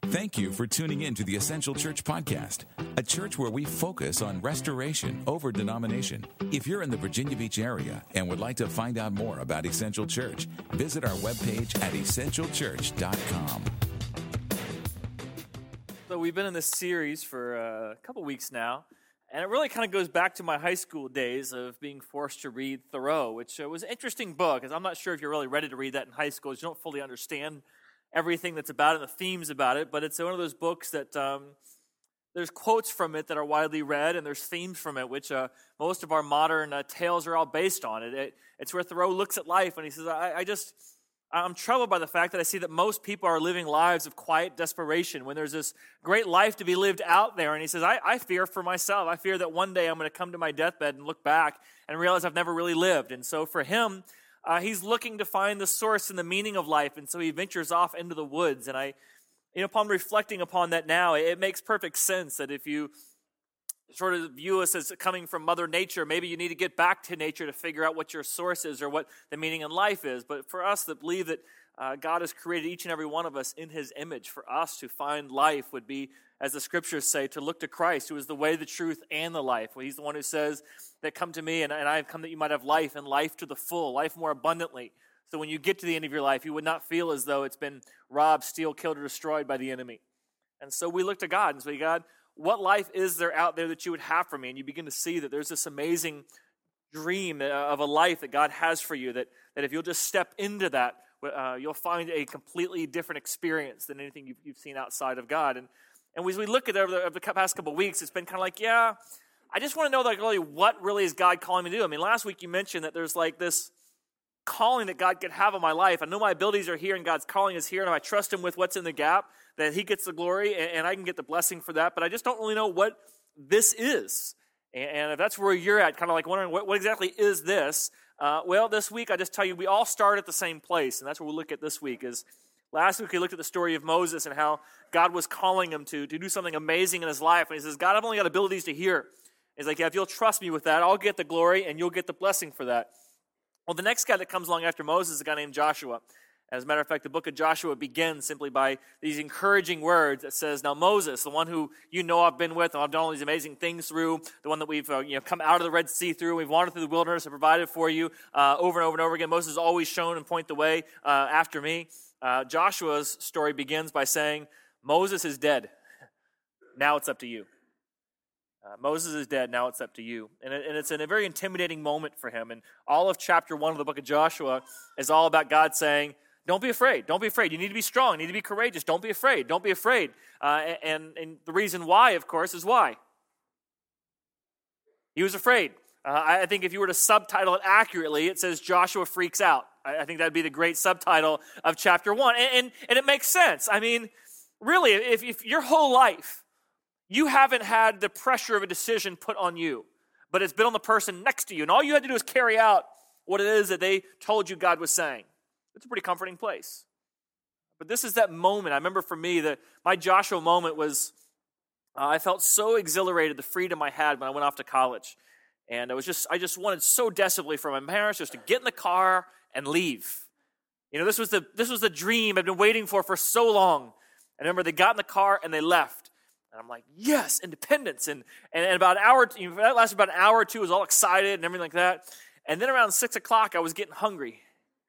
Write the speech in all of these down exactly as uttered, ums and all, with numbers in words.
Thank you for tuning in to the Essential Church Podcast, a church where we focus on restoration over denomination. If you're in the Virginia Beach area and would like to find out more about Essential Church, visit our webpage at essential church dot com. So we've been in this series for uh, a couple weeks now, and it really kind of goes back to my high school days of being forced to read Thoreau, which uh, was an interesting book, because I'm not sure if you're really ready to read that in high school, because you don't fully understand everything that's about it and the themes about it, but it's one of those books that um, there's quotes from it that are widely read, and there's themes from it, which uh, most of our modern uh, tales are all based on. It, it It's where Thoreau looks at life, and he says, I, I just... I'm troubled by the fact that I see that most people are living lives of quiet desperation when there's this great life to be lived out there. And he says, I, I fear for myself. I fear that one day I'm going to come to my deathbed and look back and realize I've never really lived. And so for him, uh, he's looking to find the source and the meaning of life. And so he ventures off into the woods. And I, you know, upon reflecting upon that now, it, it makes perfect sense that if you sort of view us as coming from Mother Nature, maybe you need to get back to nature to figure out what your source is or what the meaning in life is. But for us that believe that uh, God has created each and every one of us in His image, for us to find life would be, as the Scriptures say, to look to Christ, who is the way, the truth, and the life. Well, He's the one who says that come to me, and, and I have come that you might have life, and life to the full, life more abundantly. So when you get to the end of your life, you would not feel as though it's been robbed, steal, killed, or destroyed by the enemy. And so we look to God and say, God, what life is there out there that you would have for me? And you begin to see that there's this amazing dream of a life that God has for you, that, that if you'll just step into that, uh, you'll find a completely different experience than anything you've, you've seen outside of God. And, and as we look at it over the, over the past couple of weeks, it's been kind of like, yeah, I just want to know like really what really is God calling me to do. I mean, last week you mentioned that there's like this calling that God could have on my life. I know my abilities are here and God's calling is here, and if I trust Him with what's in the gap, that He gets the glory and, and I can get the blessing for that, but I just don't really know what this is. And, and if that's where you're at, kind of like wondering what, what exactly is this, uh, well, this week I just tell you we all start at the same place, and that's what we'll look at this week. Is last week we looked at the story of Moses and how God was calling him to, to do something amazing in his life, and he says, God, I've only got abilities to hear. He's like, yeah, if you'll trust me with that, I'll get the glory and you'll get the blessing for that. Well, the next guy that comes along after Moses is a guy named Joshua. As a matter of fact, the book of Joshua begins simply by these encouraging words that says, now Moses, the one who you know I've been with, and I've done all these amazing things through, the one that we've uh, you know come out of the Red Sea through, we've wandered through the wilderness and provided for you uh, over and over and over again. Moses has always shown and point the way uh, after me. Uh, Joshua's story begins by saying, Moses is dead. Now it's up to you. Uh, Moses is dead, now it's up to you. And, it, and it's in a very intimidating moment for him. And all of chapter one of the book of Joshua is all about God saying, don't be afraid, don't be afraid. You need to be strong, you need to be courageous. Don't be afraid, don't be afraid. Uh, and, and the reason why, of course, is why. He was afraid. Uh, I think if you were to subtitle it accurately, it says Joshua freaks out. I, I think that would be the great subtitle of chapter one. And, and, and it makes sense. I mean, really, if, if your whole life, you haven't had the pressure of a decision put on you, but it's been on the person next to you, and all you had to do is carry out what it is that they told you God was saying. It's a pretty comforting place. But this is that moment. I remember for me that my Joshua moment was, uh, I felt so exhilarated, the freedom I had when I went off to college. And I was just, I just wanted so desperately for my parents just to get in the car and leave. You know, this was the this was the dream I'd been waiting for for so long. And I remember they got in the car and they left. And I'm like, yes, independence. And, and, and about an hour, you know, that lasted about an hour or two. I was all excited and everything like that. And then around six o'clock, I was getting hungry.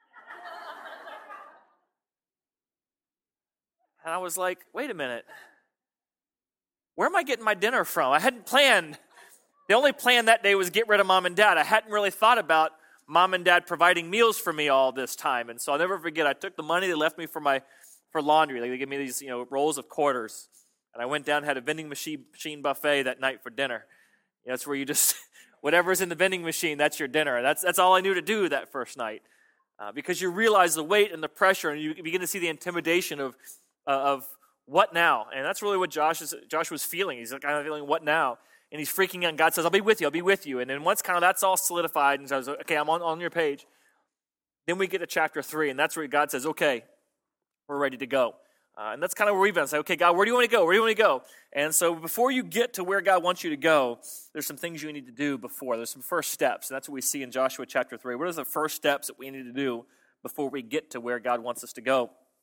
And I was like, wait a minute. Where am I getting my dinner from? I hadn't planned. The only plan that day was get rid of mom and dad. I hadn't really thought about mom and dad providing meals for me all this time. And so I'll never forget, I took the money they left me for my for laundry. Like they gave me these, you know, rolls of quarters. And I went down and had a vending machine, machine buffet that night for dinner. You know, that's where you just, whatever's in the vending machine, that's your dinner. That's that's all I knew to do that first night. Uh, because you realize the weight and the pressure, and you begin to see the intimidation of uh, of what now? And that's really what Josh is, Josh was feeling. He's kind of feeling, what now? And he's freaking out. And God says, I'll be with you, I'll be with you. And then once kind of that's all solidified, and so I was like, okay, I'm on, on your page. Then we get to chapter three, and that's where God says, okay, we're ready to go. Uh, and that's kind of where we've been. Say, okay, God, where do you want to go? Where do you want to go? And so before you get to where God wants you to go, there's some things you need to do before. There's some first steps. And that's what we see in Joshua chapter three. What are the first steps that we need to do before we get to where God wants us to go?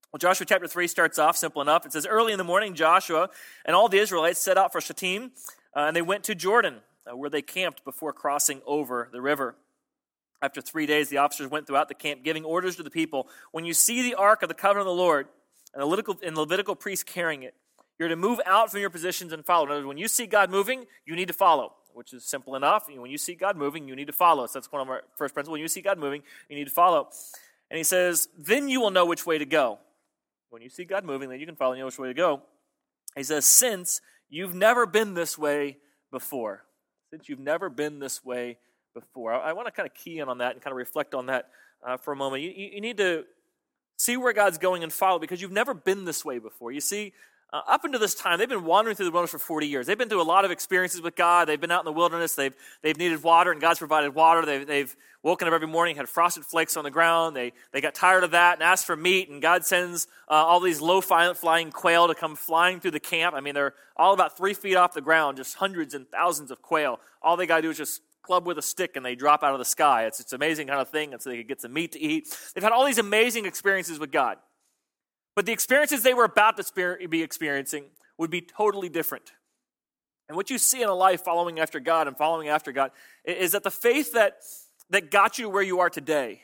Well, Joshua chapter three starts off simple enough. It says, early in the morning, Joshua and all the Israelites set out for Shittim, uh, and they went to Jordan, uh, where they camped before crossing over the river. After three days, the officers went throughout the camp, giving orders to the people, when you see the ark of the covenant of the Lord and the Levitical, and Levitical priests carrying it, you're to move out from your positions and follow. In other words, when you see God moving, you need to follow, which is simple enough. When you see God moving, you need to follow. So that's one of our first principles. When you see God moving, you need to follow. And he says, then you will know which way to go. When you see God moving, then you can follow and you know which way to go. He says, since you've never been this way before. Since you've never been this way before. I, I want to kind of key in on that and kind of reflect on that uh, for a moment. You, you, you need to see where God's going and follow because you've never been this way before. You see, Uh, up until this time, they've been wandering through the wilderness for forty years. They've been through a lot of experiences with God. They've been out in the wilderness. They've they've needed water, and God's provided water. They've, they've woken up every morning, had frosted flakes on the ground. They they got tired of that and asked for meat, and God sends uh, all these low-flying quail to come flying through the camp. I mean, they're all about three feet off the ground, just hundreds and thousands of quail. All they got to do is just club with a stick, and they drop out of the sky. It's, it's an amazing kind of thing, and so they could get some meat to eat. They've had all these amazing experiences with God. But the experiences they were about to be experiencing would be totally different. And what you see in a life following after God and following after God is that the faith that, that got you to where you are today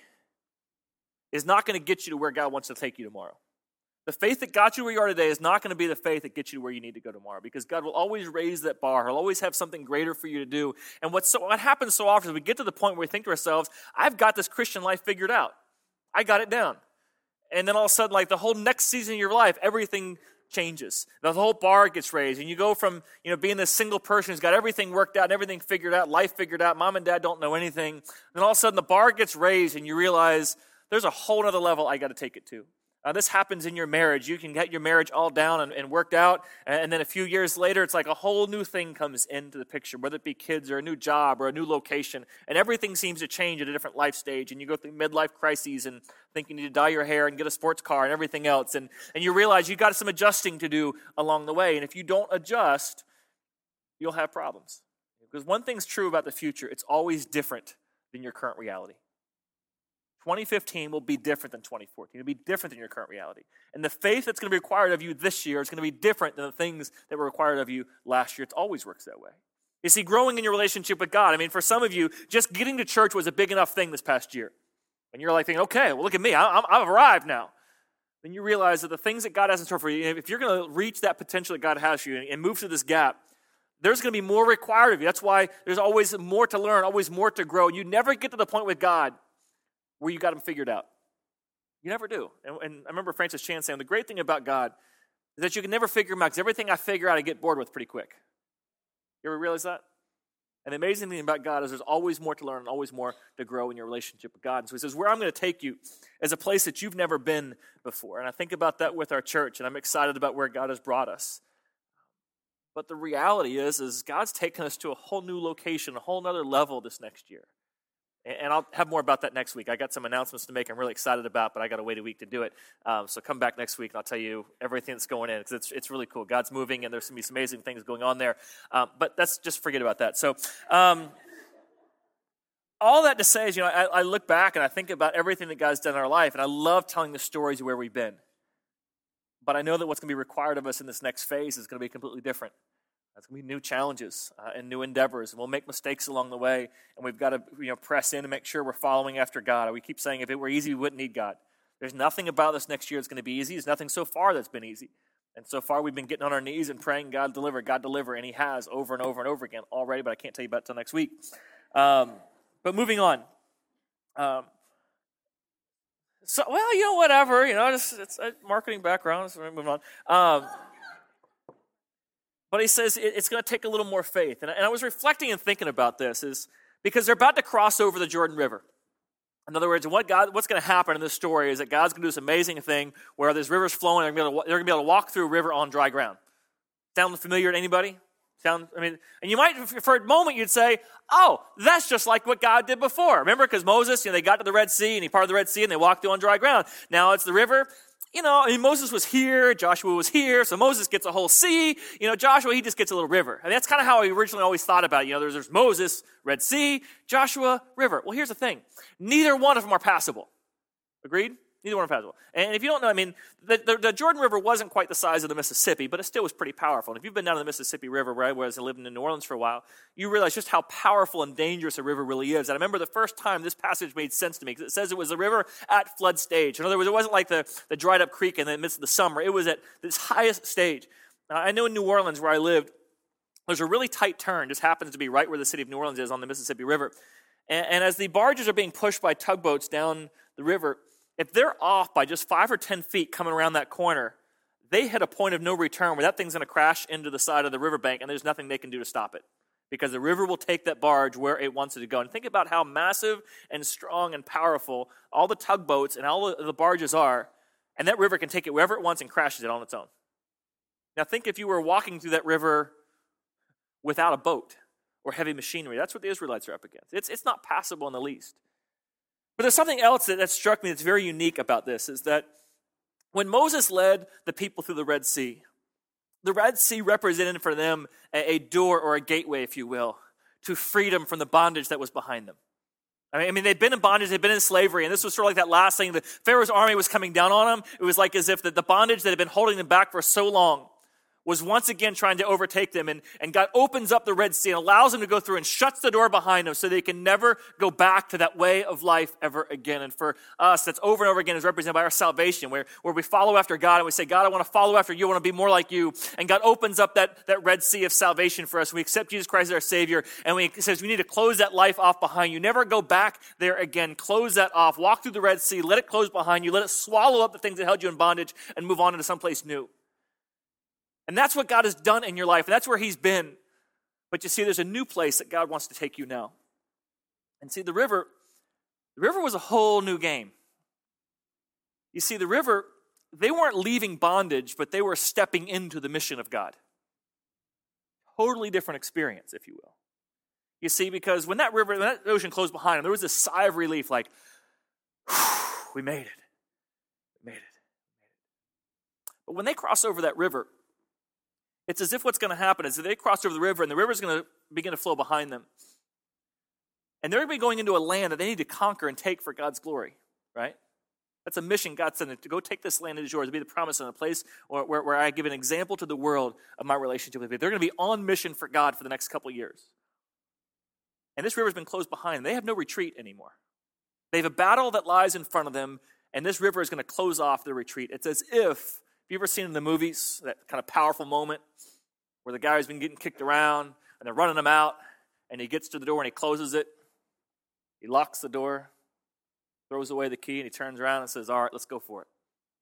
is not going to get you to where God wants to take you tomorrow. The faith that got you where you are today is not going to be the faith that gets you to where you need to go tomorrow because God will always raise that bar. He'll always have something greater for you to do. And what's so, what happens so often is we get to the point where we think to ourselves, I've got this Christian life figured out. I got it down. And then all of a sudden, like the whole next season of your life, everything changes. The whole bar gets raised, and you go from you know being this single person who's got everything worked out and everything figured out, life figured out, mom and dad don't know anything. Then all of a sudden, the bar gets raised, and you realize there's a whole other level I got to take it to. Uh, this happens in your marriage. You can get your marriage all down and, and worked out, and, and then a few years later, it's like a whole new thing comes into the picture, whether it be kids or a new job or a new location, and everything seems to change at a different life stage, and you go through midlife crises and think you need to dye your hair and get a sports car and everything else, and, and you realize you've got some adjusting to do along the way, and if you don't adjust, you'll have problems. Because one thing's true about the future, it's always different than your current reality. twenty fifteen will be different than twenty fourteen. It'll be different than your current reality. And the faith that's going to be required of you this year is going to be different than the things that were required of you last year. It always works that way. You see, growing in your relationship with God, I mean, for some of you, just getting to church was a big enough thing this past year. And you're like thinking, okay, well, look at me. I, I'm, I've arrived now. Then you realize that the things that God has in store for you, if you're going to reach that potential that God has for you and move through this gap, there's going to be more required of you. That's why there's always more to learn, always more to grow. You never get to the point with God where you got them figured out. You never do. And, and I remember Francis Chan saying, the great thing about God is that you can never figure him out because everything I figure out I get bored with pretty quick. You ever realize that? And the amazing thing about God is there's always more to learn and always more to grow in your relationship with God. And so he says, where I'm going to take you is a place that you've never been before. And I think about that with our church, and I'm excited about where God has brought us. But the reality is, is God's taken us to a whole new location, a whole nother level this next year. And I'll have more about that next week. I got some announcements to make I'm really excited about, but I got to wait a week to do it. Um, so come back next week, and I'll tell you everything that's going in, because it's it's really cool. God's moving, and there's going to be some amazing things going on there. Um, but that's just forget about that. So um, all that to say is, you know, I, I look back, and I think about everything that God's done in our life, and I love telling the stories of where we've been. But I know that what's going to be required of us in this next phase is going to be completely different. There's going to be new challenges uh, and new endeavors, and we'll make mistakes along the way, and we've got to you know, press in and make sure we're following after God. We keep saying if it were easy, we wouldn't need God. There's nothing about this next year that's going to be easy. There's nothing so far that's been easy. And so far, we've been getting on our knees and praying, God deliver, God deliver, and he has over and over and over again already, but I can't tell you about it until next week. Um, but moving on. Um, so, well, you know, whatever. You know, it's, it's a marketing background, so we're moving on. Um, But he says it's going to take a little more faith. And I was reflecting and thinking about this is because they're about to cross over the Jordan River. In other words, what God, what's going to happen in this story is that God's going to do this amazing thing where this river's flowing and they're going to be able to walk through a river on dry ground. Sound familiar to anybody? Sound, I mean, and you might, for a moment, you'd say, oh, that's just like what God did before. Remember, because Moses, you know, they got to the Red Sea and he parted the Red Sea and they walked through on dry ground. Now it's the river. You know, I mean, Moses was here, Joshua was here, so Moses gets a whole sea. You know, Joshua, he just gets a little river. And that's kind of how I originally always thought about it. You know, there's, there's Moses, Red Sea, Joshua, river. Well, here's the thing. Neither one of them are passable. Agreed? Neither one are passable. And if you don't know, I mean, the, the, the Jordan River wasn't quite the size of the Mississippi, but it still was pretty powerful. And if you've been down to the Mississippi River, where I was, I lived in New Orleans for a while, you realize just how powerful and dangerous a river really is. And I remember the first time this passage made sense to me, because it says it was a river at flood stage. In other words, it wasn't like the, the dried up creek in the midst of the summer. It was at this highest stage. Now, I know in New Orleans, where I lived, there's a really tight turn, just happens to be right where the city of New Orleans is on the Mississippi River. And, and as the barges are being pushed by tugboats down the river, if they're off by just five or ten feet coming around that corner, they hit a point of no return where that thing's going to crash into the side of the riverbank, and there's nothing they can do to stop it, because the river will take that barge where it wants it to go. And think about how massive and strong and powerful all the tugboats and all the barges are, and that river can take it wherever it wants and crashes it on its own. Now think if you were walking through that river without a boat or heavy machinery. That's what the Israelites are up against. It's, it's not passable in the least. But there's something else that, that struck me that's very unique about this, is that when Moses led the people through the Red Sea, the Red Sea represented for them a, a door or a gateway, if you will, to freedom from the bondage that was behind them. I mean, I mean, they'd been in bondage, they'd been in slavery, and this was sort of like that last thing. The Pharaoh's army was coming down on them. It was like as if the, the bondage that had been holding them back for so long was once again trying to overtake them, and, and God opens up the Red Sea and allows them to go through and shuts the door behind them so they can never go back to that way of life ever again. And for us, that's over and over again is represented by our salvation, where, where we follow after God and we say, God, I want to follow after you, I want to be more like you. And God opens up that, that Red Sea of salvation for us. We accept Jesus Christ as our Savior, and we, he says we need to close that life off behind you. Never go back there again. Close that off. Walk through the Red Sea. Let it close behind you. Let it swallow up the things that held you in bondage and move on into someplace new. And that's what God has done in your life, and that's where he's been. But you see, there's a new place that God wants to take you now. And see, the river, the river was a whole new game. You see, the river, they weren't leaving bondage, but they were stepping into the mission of God. Totally different experience, if you will. You see, because when that river, when that ocean closed behind them, there was this sigh of relief, like, we made it. We made it. But when they cross over that river, it's as if what's going to happen is that they cross over the river, and the river's going to begin to flow behind them. And they're going to be going into a land that they need to conquer and take for God's glory, right? That's a mission God sent them to go take this land that is yours, to be the promise in a place where, where, where I give an example to the world of my relationship with you. They're going to be on mission for God for the next couple of years. And this river's been closed behind them. They have no retreat anymore. They have a battle that lies in front of them, and this river is going to close off their retreat. It's as if, have you ever seen in the movies that kind of powerful moment where the guy who's been getting kicked around and they're running him out, and he gets to the door and he closes it, he locks the door, throws away the key, and he turns around and says, all right, let's go for it.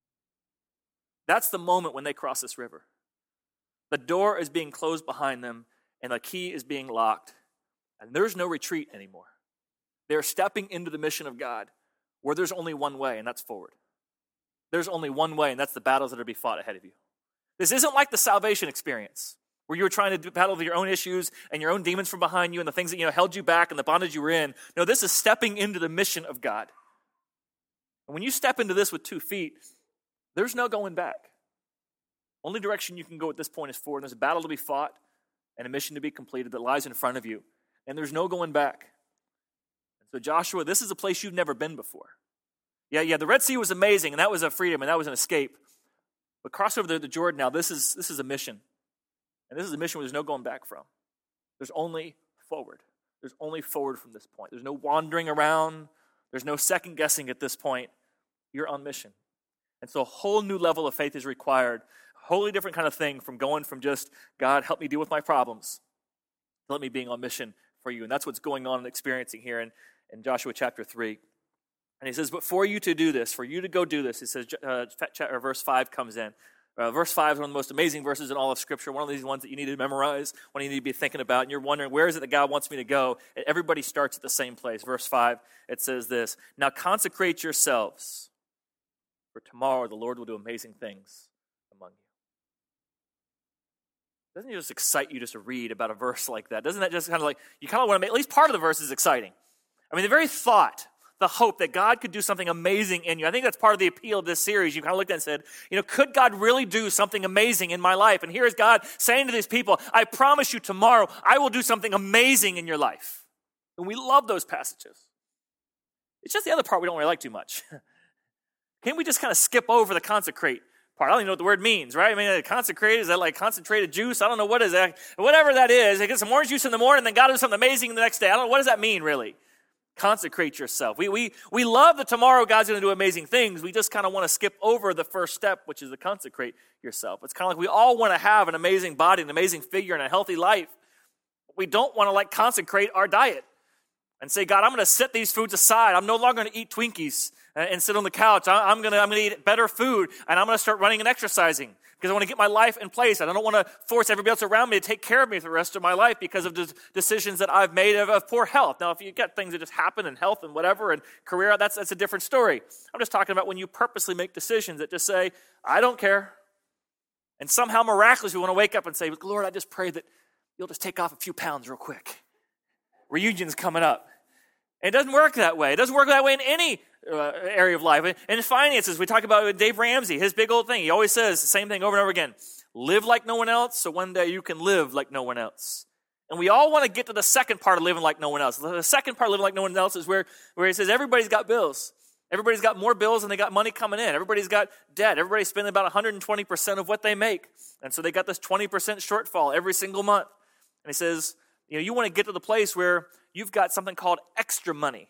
That's the moment when they cross this river. The door is being closed behind them, and the key is being locked, and there's no retreat anymore. They're stepping into the mission of God where there's only one way, and that's forward. There's only one way, and that's the battles that are to be fought ahead of you. This isn't like the salvation experience, where you were trying to battle with your own issues and your own demons from behind you and the things that you know held you back and the bondage you were in. No, this is stepping into the mission of God. And when you step into this with two feet, there's no going back. Only direction you can go at this point is forward. There's a battle to be fought and a mission to be completed that lies in front of you. And there's no going back. And so Joshua, this is a place you've never been before. Yeah, yeah, the Red Sea was amazing, and that was a freedom, and that was an escape. But cross over the, the Jordan now, this is, this is a mission. And this is a mission where there's no going back from. There's only forward. There's only forward from this point. There's no wandering around. There's no second guessing at this point. You're on mission. And so a whole new level of faith is required. A wholly different kind of thing from going from just, God, help me deal with my problems, to let me being on mission for you. And that's what's going on and experiencing here in, in Joshua chapter three. And he says, but for you to do this, for you to go do this, he says, uh, verse five comes in. Uh, verse five is one of the most amazing verses in all of Scripture, one of these ones that you need to memorize, one you need to be thinking about, and you're wondering, where is it that God wants me to go? And everybody starts at the same place. Verse five, it says this, now consecrate yourselves, for tomorrow the Lord will do amazing things among you. Doesn't it just excite you just to read about a verse like that? Doesn't that just kind of like, you kind of want to make, at least part of the verse is exciting. I mean, the very thought, the hope that God could do something amazing in you. I think that's part of the appeal of this series. You kind of looked at it and said, you know, could God really do something amazing in my life? And here is God saying to these people, I promise you tomorrow I will do something amazing in your life. And we love those passages. It's just the other part we don't really like too much. Can we just kind of skip over the consecrate part? I don't even know what the word means, right? I mean, consecrate, is that like concentrated juice? I don't know what is that. Whatever that is, I get some orange juice in the morning, then God does something amazing the next day. I don't know, what does that mean, really? Consecrate yourself. We we we love that tomorrow God's going to do amazing things. We just kind of want to skip over the first step, which is to consecrate yourself. It's kind of like we all want to have an amazing body, an amazing figure, and a healthy life. We don't want to like consecrate our diet and say, God, I'm going to set these foods aside. I'm no longer going to eat Twinkies and sit on the couch. I'm going to I'm going to eat better food, and I'm going to start running and exercising because I want to get my life in place. And I don't want to force everybody else around me to take care of me for the rest of my life because of the decisions that I've made of, of poor health. Now, if you get things that just happen in health and whatever and career, that's, that's a different story. I'm just talking about when you purposely make decisions that just say, I don't care. And somehow miraculously we want to wake up and say, Lord, I just pray that you'll just take off a few pounds real quick. Reunion's coming up. And it doesn't work that way. It doesn't work that way in any uh, area of life. In finances, we talk about Dave Ramsey, his big old thing. He always says the same thing over and over again. Live like no one else, so one day you can live like no one else. And we all want to get to the second part of living like no one else. The second part of living like no one else is where, where he says everybody's got bills. Everybody's got more bills than they got money coming in. Everybody's got debt. Everybody's spending about one hundred twenty percent of what they make. And so they got this twenty percent shortfall every single month. And he says, you know, you want to get to the place where you've got something called extra money,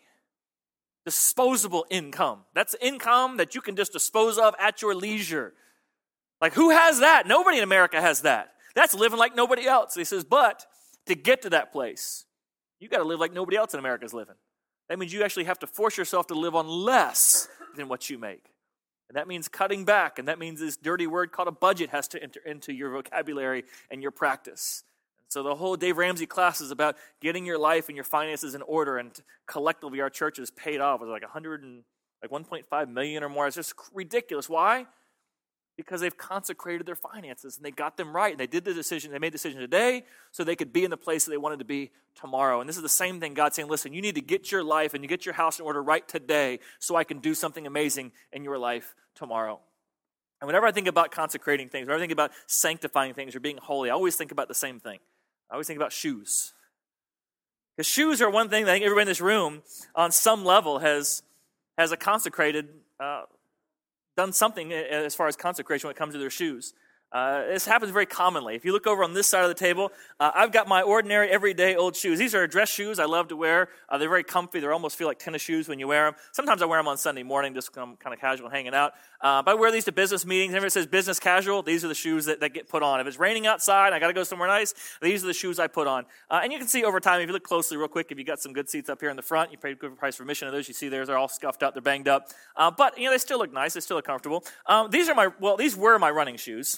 disposable income. That's income that you can just dispose of at your leisure. Like, who has that? Nobody in America has that. That's living like nobody else. He says, but to get to that place, you got to live like nobody else in America is living. That means you actually have to force yourself to live on less than what you make. And that means cutting back, and that means this dirty word called a budget has to enter into your vocabulary and your practice. So the whole Dave Ramsey class is about getting your life and your finances in order, and collectively our church has paid off with like one hundred and like one point five million or more. It's just ridiculous. Why? Because they've consecrated their finances and they got them right. And they did the decision. They made the decision today so they could be in the place that they wanted to be tomorrow. And this is the same thing God's saying. Listen, you need to get your life and you get your house in order right today so I can do something amazing in your life tomorrow. And whenever I think about consecrating things, whenever I think about sanctifying things or being holy, I always think about the same thing. I always think about shoes. Because shoes are one thing that I think everybody in this room on some level has, has a consecrated, uh, done something as far as consecration when it comes to their shoes. Uh, this happens very commonly. If you look over on this side of the table, uh, I've got my ordinary, everyday old shoes. These are dress shoes I love to wear. Uh, they're very comfy. They almost feel like tennis shoes when you wear them. Sometimes I wear them on Sunday morning, just kind of casual, hanging out. Uh, but I wear these to business meetings. Whenever it says business casual, these are the shoes that, that get put on. If it's raining outside, I got to go somewhere nice, these are the shoes I put on. Uh, and you can see over time, if you look closely real quick, if you got some good seats up here in the front, you paid a good price for admission of those. You see theirs are all scuffed up, they're banged up. Uh, but, you know, they still look nice. They still look comfortable. Um, these are my, well, these were my running shoes.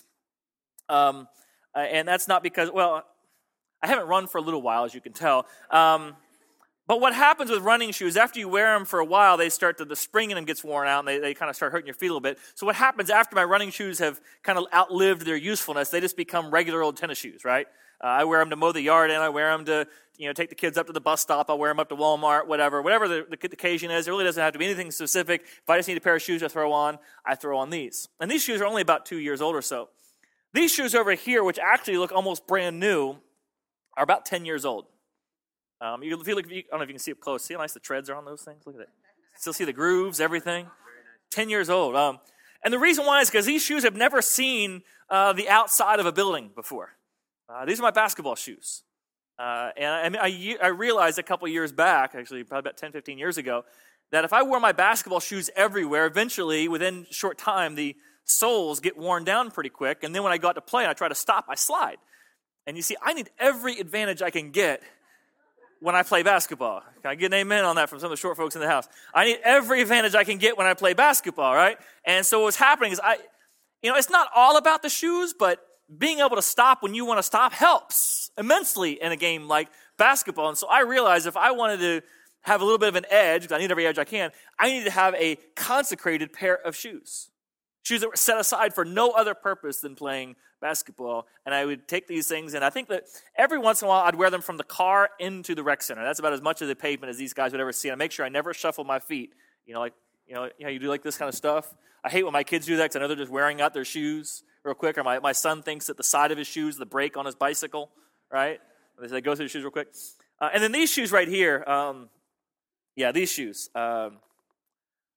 Um, uh, and that's not because, well, I haven't run for a little while, as you can tell. Um, but what happens with running shoes, after you wear them for a while, they start to, the spring in them gets worn out, and they, they kind of start hurting your feet a little bit. So what happens after my running shoes have kind of outlived their usefulness, they just become regular old tennis shoes, right? Uh, I wear them to mow the yard in, I wear them to, you know, take the kids up to the bus stop, I wear them up to Walmart, whatever. Whatever the, the occasion is, it really doesn't have to be anything specific. If I just need a pair of shoes to throw on, I throw on these. And these shoes are only about two years old or so. These shoes over here, which actually look almost brand new, are about ten years old. Um, you, if you look, I don't know if you can see up close. See how nice the treads are on those things? Look at it. Still see the grooves, everything. ten years old. Um, and the reason why is because these shoes have never seen uh, the outside of a building before. Uh, these are my basketball shoes. Uh, and I, I, mean, I, I realized a couple years back, actually probably about ten, fifteen years ago, that if I wore my basketball shoes everywhere, eventually, within a short time, the soles get worn down pretty quick, and then when I go out to play and I try to stop, I slide. And you see, I need every advantage I can get when I play basketball. Can I get an amen on that from some of the short folks in the house? I need every advantage I can get when I play basketball, right? And so what's happening is I, you know, it's not all about the shoes, but being able to stop when you want to stop helps immensely in a game like basketball. And so I realized if I wanted to have a little bit of an edge, because I need every edge I can, I need to have a consecrated pair of shoes. Shoes that were set aside for no other purpose than playing basketball. And I would take these things, and I think that every once in a while I'd wear them from the car into the rec center. That's about as much of the pavement as these guys would ever see. And I make sure I never shuffle my feet. You know, like, you know, you know, you do like this kind of stuff. I hate when my kids do that because I know they're just wearing out their shoes real quick. Or my, my son thinks that the side of his shoes is the brake on his bicycle, right? They say, go through the shoes real quick. Uh, and then these shoes right here, um, yeah, these shoes. Um,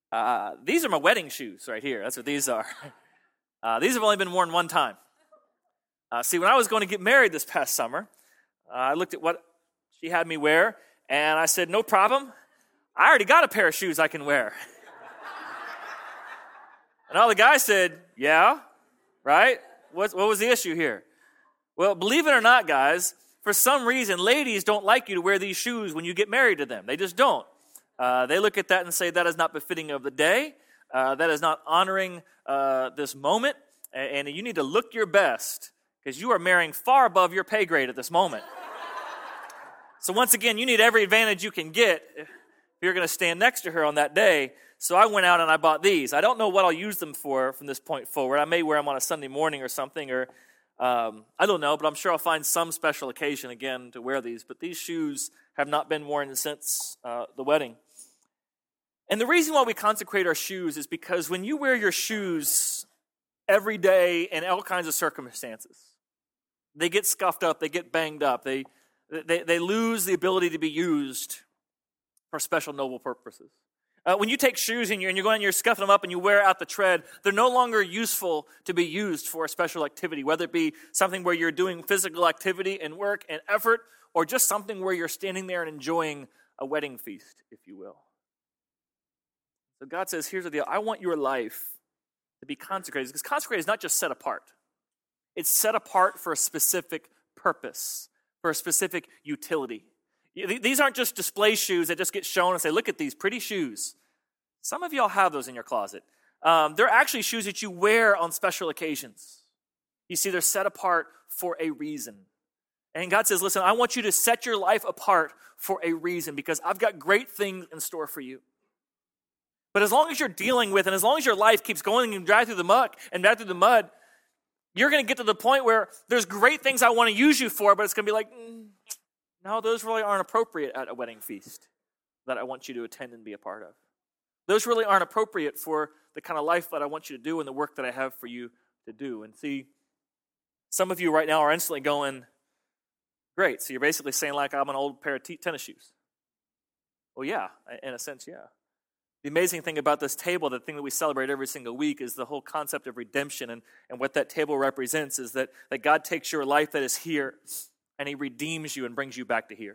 Uh, these are my wedding shoes right here. That's what these are. Uh, these have only been worn one time. Uh, see, when I was going to get married this past summer, uh, I looked at what she had me wear, and I said, no problem. I already got a pair of shoes I can wear. And all the guys said, yeah, right? What, what was the issue here? Well, believe it or not, guys, for some reason, ladies don't like you to wear these shoes when you get married to them. They just don't. Uh, they look at that and say that is not befitting of the day. Uh, that is not honoring uh, this moment. And, and you need to look your best because you are marrying far above your pay grade at this moment. So once again, you need every advantage you can get if you're going to stand next to her on that day. So I went out and I bought these. I don't know what I'll use them for from this point forward. I may wear them on a Sunday morning or something, or um, I don't know, but I'm sure I'll find some special occasion again to wear these. But these shoes have not been worn since uh, the wedding. And the reason why we consecrate our shoes is because when you wear your shoes every day in all kinds of circumstances, they get scuffed up, they get banged up, they they, they lose the ability to be used for special noble purposes. Uh, when you take shoes and you're, and you're going and you're scuffing them up and you wear out the tread, they're no longer useful to be used for a special activity, whether it be something where you're doing physical activity and work and effort, or just something where you're standing there and enjoying a wedding feast, if you will. So God says, here's the deal. I want your life to be consecrated. Because consecrated is not just set apart. It's set apart for a specific purpose, for a specific utility. These aren't just display shoes that just get shown and say, look at these pretty shoes. Some of y'all have those in your closet. Um, they're actually shoes that you wear on special occasions. You see, they're set apart for a reason. And God says, listen, I want you to set your life apart for a reason because I've got great things in store for you. But as long as you're dealing with, and as long as your life keeps going and drive through the muck and drive through the mud, you're going to get to the point where there's great things I want to use you for, but it's going to be like, mm, no, those really aren't appropriate at a wedding feast that I want you to attend and be a part of. Those really aren't appropriate for the kind of life that I want you to do and the work that I have for you to do. And see, some of you right now are instantly going, great, so you're basically saying like I'm an old pair of t- tennis shoes. Well, yeah, in a sense, yeah. The amazing thing about this table, the thing that we celebrate every single week, is the whole concept of redemption. And, and what that table represents is that, that God takes your life that is here and he redeems you and brings you back to here.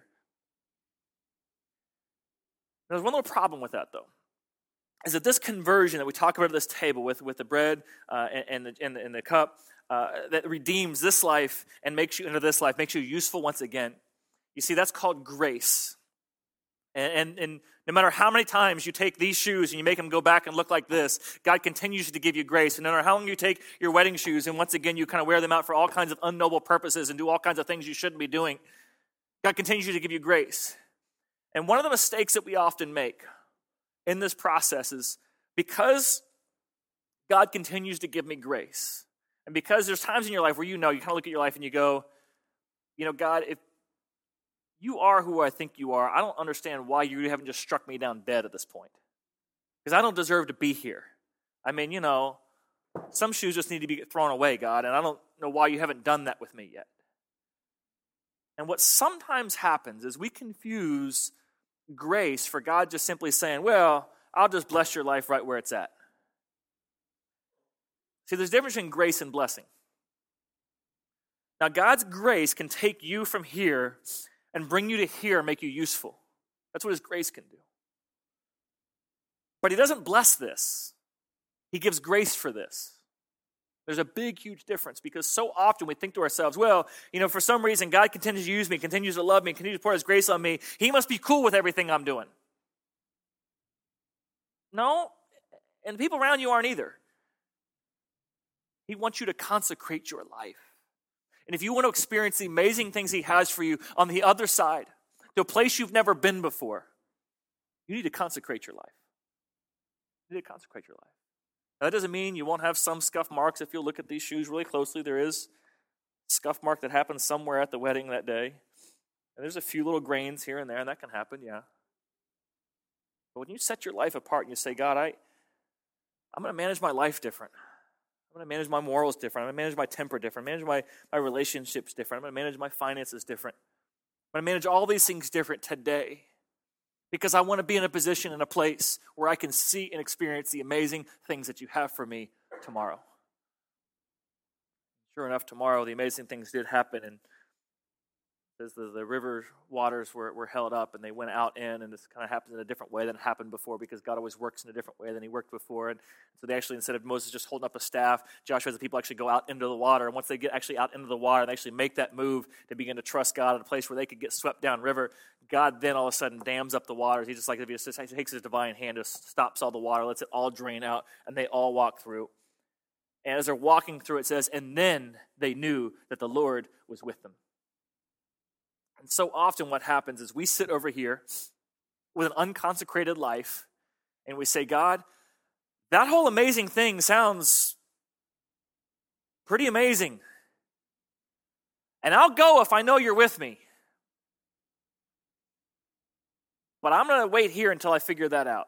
There's one little problem with that, though, is that this conversion that we talk about at this table with, with the bread uh, and, and, the, and, the, and the cup uh, that redeems this life and makes you into this life, makes you useful once again. You see, that's called grace. And, and, and no matter how many times you take these shoes and you make them go back and look like this, God continues to give you grace. And no matter how long you take your wedding shoes and once again you kind of wear them out for all kinds of unnoble purposes and do all kinds of things you shouldn't be doing, God continues to give you grace. And one of the mistakes that we often make in this process is because God continues to give me grace, and because there's times in your life where you know, you kind of look at your life and you go, you know, God, if you are who I think you are, I don't understand why you haven't just struck me down dead at this point. Because I don't deserve to be here. I mean, you know, some shoes just need to be thrown away, God, and I don't know why you haven't done that with me yet. And what sometimes happens is we confuse grace for God just simply saying, well, I'll just bless your life right where it's at. See, there's a difference between grace and blessing. Now, God's grace can take you from here and bring you to here and make you useful. That's what his grace can do. But he doesn't bless this. He gives grace for this. There's a big, huge difference because so often we think to ourselves, well, you know, for some reason God continues to use me, continues to love me, continues to pour his grace on me. He must be cool with everything I'm doing. No, and the people around you aren't either. He wants you to consecrate your life. And if you want to experience the amazing things he has for you on the other side, to a place you've never been before, you need to consecrate your life. You need to consecrate your life. Now, that doesn't mean you won't have some scuff marks. If you'll look at these shoes really closely, there is a scuff mark that happened somewhere at the wedding that day. And there's a few little grains here and there, and that can happen, yeah. But when you set your life apart and you say, God, I, I'm going to manage my life different. I'm going to manage my morals different. I'm going to manage my temper different. Manage my, my relationships different. I'm going to manage my finances different. I'm going to manage all these things different today. because I want to be in a position, in a place where I can see and experience the amazing things that you have for me tomorrow. Sure enough, tomorrow the amazing things did happen, and as the, the river waters were, were held up and they went out in, and this kind of happens in a different way than it happened before, because God always works in a different way than he worked before. And so they actually, instead of Moses just holding up a staff, Joshua has the people actually go out into the water. And once they get actually out into the water, they actually make that move to begin to trust God at a place where they could get swept down river. God then all of a sudden dams up the waters. He just like, if he just takes his divine hand, just stops all the water, lets it all drain out, and they all walk through. And as they're walking through, it says, and then they knew that the Lord was with them. And so often what happens is we sit over here with an unconsecrated life and we say, God, that whole amazing thing sounds pretty amazing. And I'll go if I know you're with me. But I'm going to wait here until I figure that out.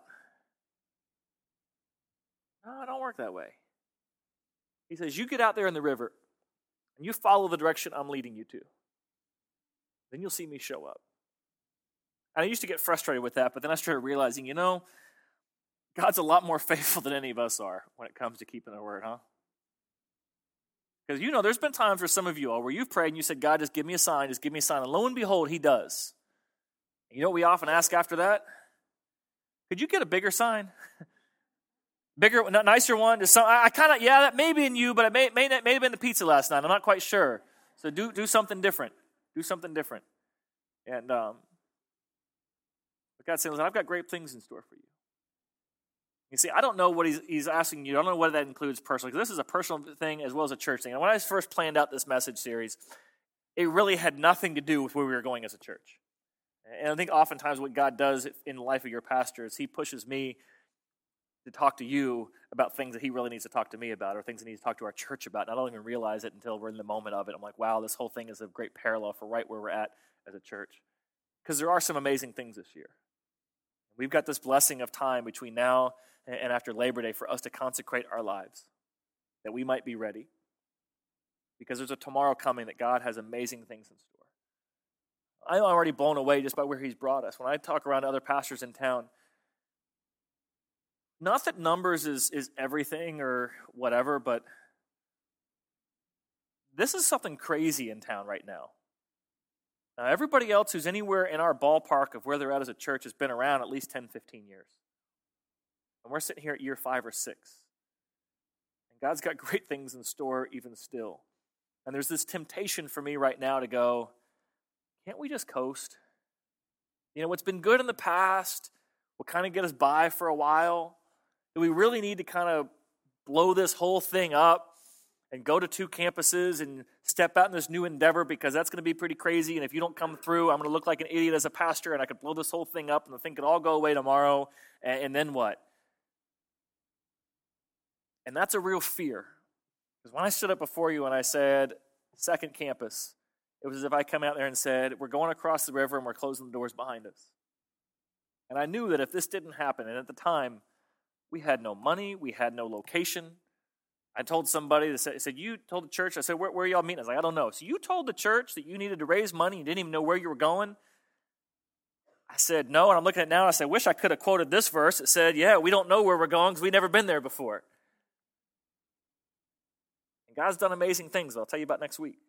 No, it don't work that way. He says, you get out there in the river and you follow the direction I'm leading you to. Then you'll see me show up. And I used to get frustrated with that, but then I started realizing, you know, God's a lot more faithful than any of us are when it comes to keeping our word, huh? Because, you know, there's been times for some of you all where you've prayed and you said, God, just give me a sign, just give me a sign. And lo and behold, he does. And you know what we often ask after that? Could you get a bigger sign? Bigger, nicer one? Just some, I, I kind of, yeah, that may be in you, but it may, may, may have been the pizza last night. I'm not quite sure. So do, do something different. Do something different. And um, but God's saying, listen, I've got great things in store for you. You see, I don't know what he's, he's asking you. I don't know what that includes personally, because this is a personal thing as well as a church thing. And when I first planned out this message series, it really had nothing to do with where we were going as a church. And I think oftentimes what God does in the life of your pastor is he pushes me to talk to you about things that he really needs to talk to me about, or things that he needs to talk to our church about. And I don't even realize it until we're in the moment of it. I'm like, wow, this whole thing is a great parallel for right where we're at as a church. Because there are some amazing things this year. We've got this blessing of time between now and after Labor Day for us to consecrate our lives, that we might be ready. Because there's a tomorrow coming that God has amazing things in store. I'm already blown away just by where he's brought us. When I talk around to other pastors in town, not that numbers is, is everything or whatever, but this is something crazy in town right now. Now, everybody else who's anywhere in our ballpark of where they're at as a church has been around at least ten, fifteen years. And we're sitting here at year five or six. And God's got great things in store even still. And there's this temptation for me right now to go, can't we just coast? You know, what's been good in the past will kind of get us by for a while. Do we really need to kind of blow this whole thing up and go to two campuses and step out in this new endeavor, because that's going to be pretty crazy, and if you don't come through, I'm going to look like an idiot as a pastor, and I could blow this whole thing up, and the thing could all go away tomorrow, and, and then what? And that's a real fear. Because when I stood up before you and I said, second campus, it was as if I come out there and said, we're going across the river and we're closing the doors behind us. And I knew that if this didn't happen, and at the time, we had no money, we had no location. I told somebody, that said, said, you told the church, I said, where, where are y'all meeting? I was like, I don't know. So you told the church that you needed to raise money, you didn't even know where you were going? I said, no, and I'm looking at it now, and I said, I wish I could have quoted this verse. It said, yeah, we don't know where we're going because we've never been there before. And God's done amazing things that I'll tell you about next week.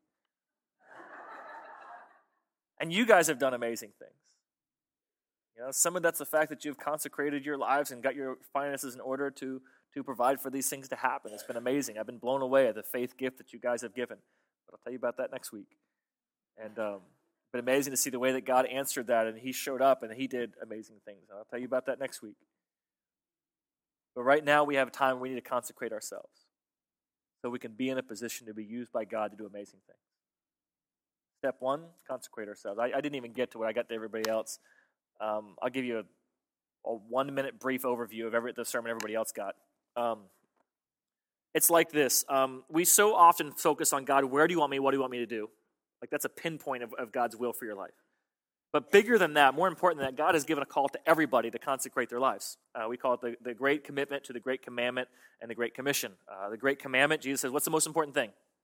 And you guys have done amazing things. You know, some of that's the fact that you've consecrated your lives and got your finances in order to, to provide for these things to happen. It's been amazing. I've been blown away at the faith gift that you guys have given. But I'll tell you about that next week. And um, it's been amazing to see the way that God answered that, and he showed up and he did amazing things. And I'll tell you about that next week. But right now we have a time where we need to consecrate ourselves so we can be in a position to be used by God to do amazing things. Step one, consecrate ourselves. I, I didn't even get to what I got to everybody else. Um, I'll give you a, a one-minute brief overview of every the sermon everybody else got. Um, it's like this. Um, we so often focus on God, where do you want me, what do you want me to do? Like that's a pinpoint of, of God's will for your life. But bigger than that, more important than that, God has given a call to everybody to consecrate their lives. Uh, we call it the, the Great Commitment to the Great Commandment and the Great Commission. Uh, the Great Commandment, Jesus says, what's the most important thing?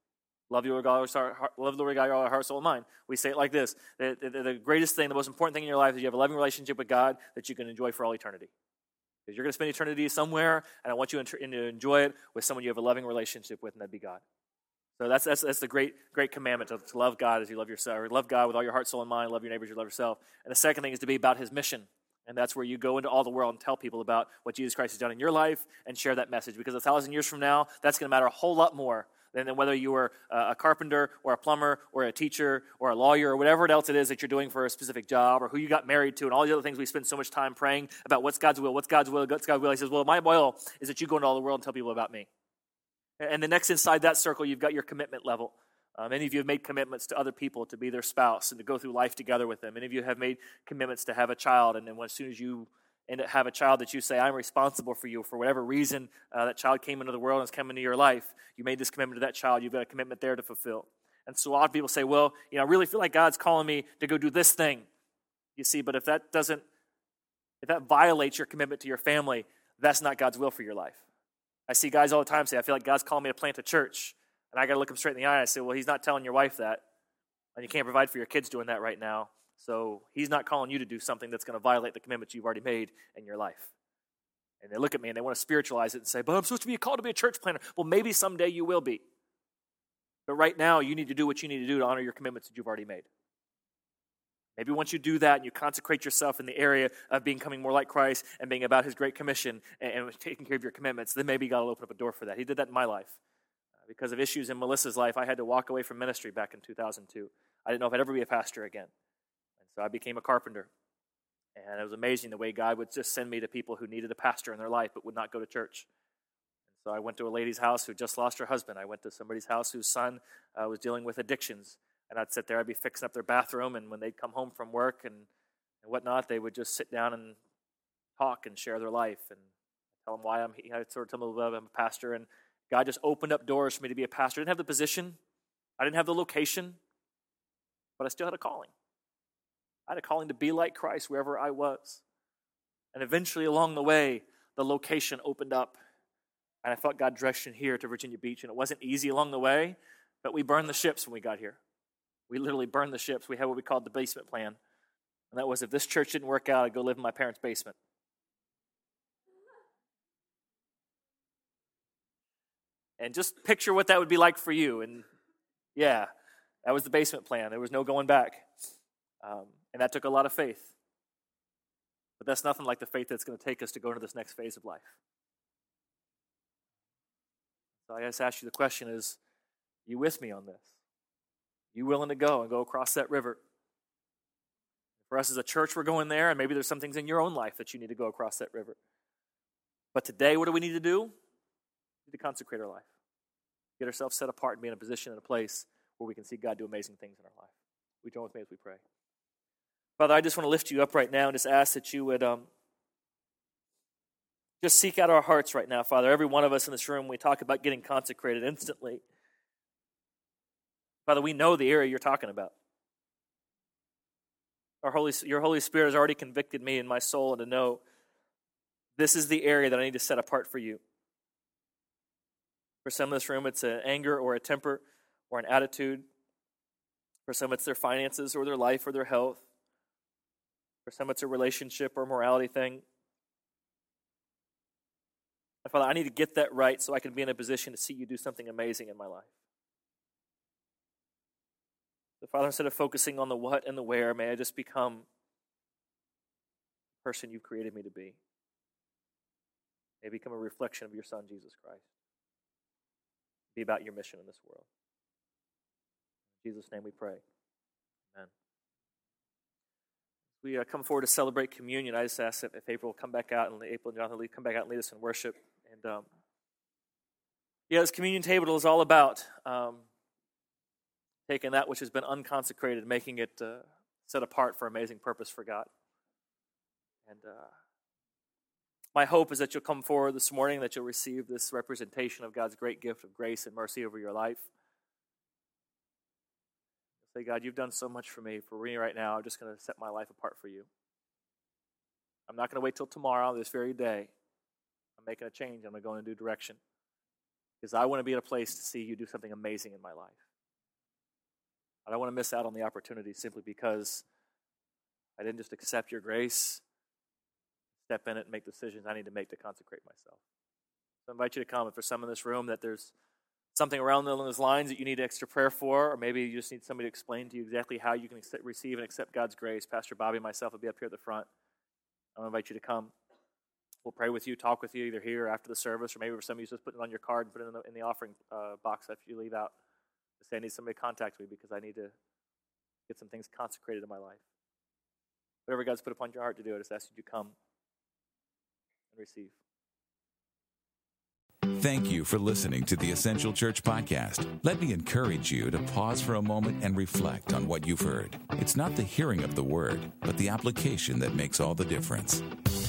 Love you, Lord God, love the Lord God, your heart, soul, and mind. We say it like this: the, the, the greatest thing, the most important thing in your life is you have a loving relationship with God that you can enjoy for all eternity. Because you're going to spend eternity somewhere, and I want you to enjoy it with someone you have a loving relationship with, and that'd be God. So that's that's that's the great great commandment to, to love God as you love yourself, or love God with all your heart, soul, and mind. Love your neighbors, you love yourself. And the second thing is to be about His mission, and that's where you go into all the world and tell people about what Jesus Christ has done in your life and share that message. Because a thousand years from now, that's going to matter a whole lot more than, than whether you were a carpenter or a plumber or a teacher or a lawyer or whatever else it is that you're doing for a specific job, or who you got married to, and all the other things we spend so much time praying about. What's God's will? What's God's will? What's God's will? He says, well, my will is that you go into all the world and tell people about me. And the next inside that circle, you've got your commitment level. Uh, many of you have made commitments to other people to be their spouse and to go through life together with them. Many of you have made commitments to have a child, and then when, as soon as you and have a child that you say, I'm responsible for you for whatever reason uh, that child came into the world and has come into your life, you made this commitment to that child, you've got a commitment there to fulfill. And so a lot of people say, well, you know, I really feel like God's calling me to go do this thing. You see, but if that doesn't, if that violates your commitment to your family, that's not God's will for your life. I see guys all the time say, I feel like God's calling me to plant a church. And I got to look him straight in the eye and I say, well, He's not telling your wife that. And you can't provide for your kids doing that right now. So He's not calling you to do something that's going to violate the commitments you've already made in your life. And they look at me and they want to spiritualize it and say, but I'm supposed to be called to be a church planter. Well, maybe someday you will be. But right now, you need to do what you need to do to honor your commitments that you've already made. Maybe once you do that and you consecrate yourself in the area of becoming more like Christ and being about His great commission and, and taking care of your commitments, then maybe God will open up a door for that. He did that in my life. Uh, because of issues in Melissa's life, I had to walk away from ministry back in two thousand two. I didn't know if I'd ever be a pastor again. So I became a carpenter, and it was amazing the way God would just send me to people who needed a pastor in their life but would not go to church. And so I went to a lady's house who just lost her husband. I went to somebody's house whose son uh, was dealing with addictions, and I'd sit there, I'd be fixing up their bathroom, and when they'd come home from work and, and whatnot, they would just sit down and talk and share their life, and tell them why I'm here. I'd sort of tell them a little bit I'm a pastor, and God just opened up doors for me to be a pastor. I didn't have the position, I didn't have the location, but I still had a calling. I had a calling to be like Christ wherever I was. And eventually along the way, the location opened up. And I felt God direction here to Virginia Beach. And it wasn't easy along the way, but we burned the ships when we got here. We literally burned the ships. We had what we called the basement plan. And that was, if this church didn't work out, I'd go live in my parents' basement. And just picture what that would be like for you. And yeah, that was the basement plan. There was no going back. Um, and that took a lot of faith. But that's nothing like the faith that's going to take us to go into this next phase of life. So I just ask you the question is, you with me on this? You willing to go and go across that river? For us as a church, we're going there, and maybe there's some things in your own life that you need to go across that river. But today, what do we need to do? We need to consecrate our life. Get ourselves set apart and be in a position and a place where we can see God do amazing things in our life. Will you join with me as we pray? Father, I just want to lift you up right now and just ask that you would um, just seek out our hearts right now, Father. Every one of us in this room, we talk about getting consecrated instantly. Father, we know the area you're talking about. Our Holy, your Holy Spirit has already convicted me in my soul and to know this is the area that I need to set apart for you. For some in this room, it's an anger or a temper or an attitude. For some, it's their finances or their life or their health. For some, it's a relationship or morality thing. And Father, I need to get that right so I can be in a position to see you do something amazing in my life. So Father, instead of focusing on the what and the where, may I just become the person you've created me to be. May I become a reflection of your Son, Jesus Christ. Be about your mission in this world. In Jesus' name we pray. Amen. We uh, come forward to celebrate communion. I just ask if, if April will come back out and April and Jonathan come back out and lead us in worship. And um, yeah, this communion table is all about um, taking that which has been unconsecrated, making it uh, set apart for amazing purpose for God. And uh, my hope is that you'll come forward this morning, that you'll receive this representation of God's great gift of grace and mercy over your life. Say, God, you've done so much for me. For me right now, I'm just going to set my life apart for you. I'm not going to wait till tomorrow, this very day. I'm making a change. I'm going to go in a new direction. Because I want to be in a place to see you do something amazing in my life. I don't want to miss out on the opportunity simply because I didn't just accept your grace, step in it, and make decisions I need to make to consecrate myself. So I invite you to come. If there's some in this room that there's something around those lines that you need extra prayer for, or maybe you just need somebody to explain to you exactly how you can accept, receive and accept God's grace, Pastor Bobby and myself will be up here at the front. I'll invite you to come. We'll pray with you, talk with you, either here or after the service, or maybe for some of you, just put it on your card and put it in the, in the offering uh, box after you leave out. Just say, I need somebody to contact me because I need to get some things consecrated in my life. Whatever God's put upon your heart to do, I just ask you to come and receive. Thank you for listening to the Essential Church Podcast. Let me encourage you to pause for a moment and reflect on what you've heard. It's not the hearing of the word, but the application that makes all the difference.